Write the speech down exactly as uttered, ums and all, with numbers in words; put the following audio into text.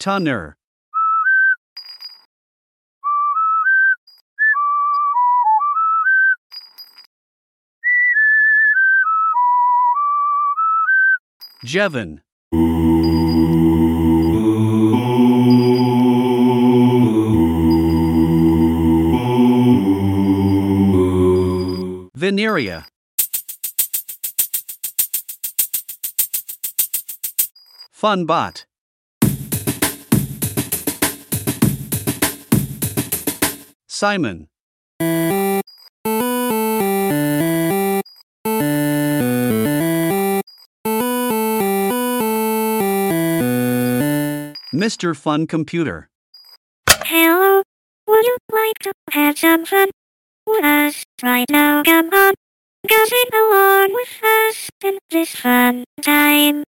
Tunner. Jevon. Veneria. Funbot. Simon. Mister Fun Computer. Hello, would you like to have some fun with us right now? Come on, gossip along with us in this fun time.